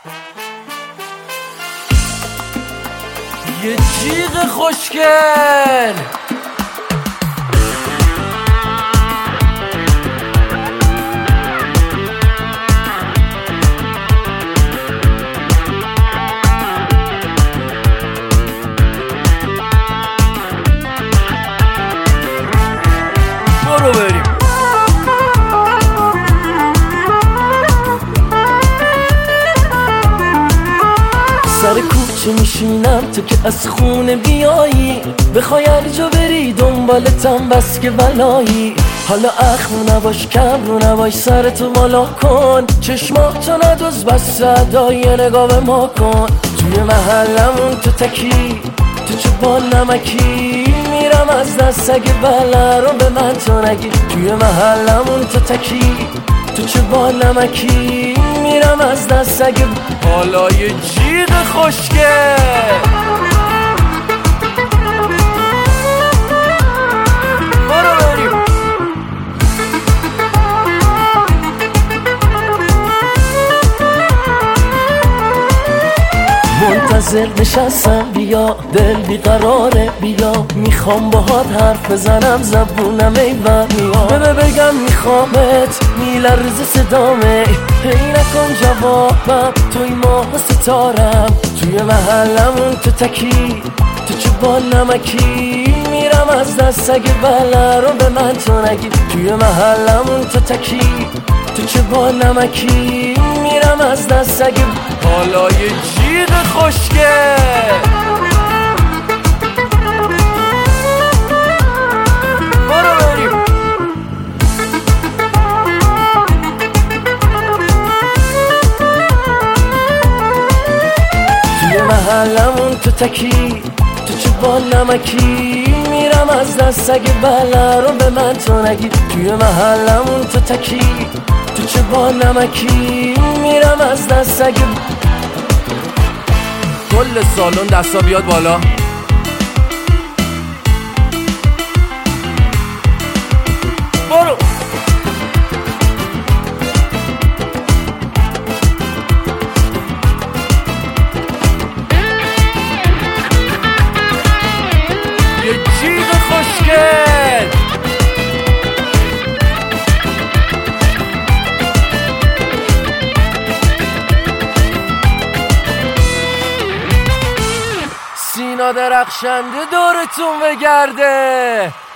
یه جیغ خوشگل برو بریم. سر کوچه میشینم تو که از خونه بیایی، بخوای هر جا بری دنبالتم بس که بلایی. حالا اخم نباش کم رو نباش، سرتو بالا کن، چشماتو ندوز بس صدای نگاه به ما کن. توی محلمون تو تکی تو چه با نمکی، میرم از دست اگه بله رو به من تو نگی. توی محلمون تو تکی تو چه با نمکی، میرم از دست اگه حالا یه جیغ خوشگل برو بریم. منتظر نشستم بیا، دل بیقراره بیا، میخوام باهات حرف بزنم زبونم ایوان میاد. بگم میخوامت میلرزه صدامه، هی نکن جوابم توی ماه ستارم. توی محلمون تو تکی تو چه با نمکی، میرم از دست اگه بله رو به من تو نگی. توی محلمون تو تکی تو چه با نمکی، میرم از دست اگه حالا یه جیغ خوشگل برو بریم. توی محلمون تو تکی تو چه با نمکی، میرم از دست اگه بله رو به من تو نگی. توی محلمون تو تکی تو چه با نمکی، میرم از دست اگه کل سالن دستا بیاد بالا. برو یه جیغ خوشگل سینا درخشنده دورتون بگرده.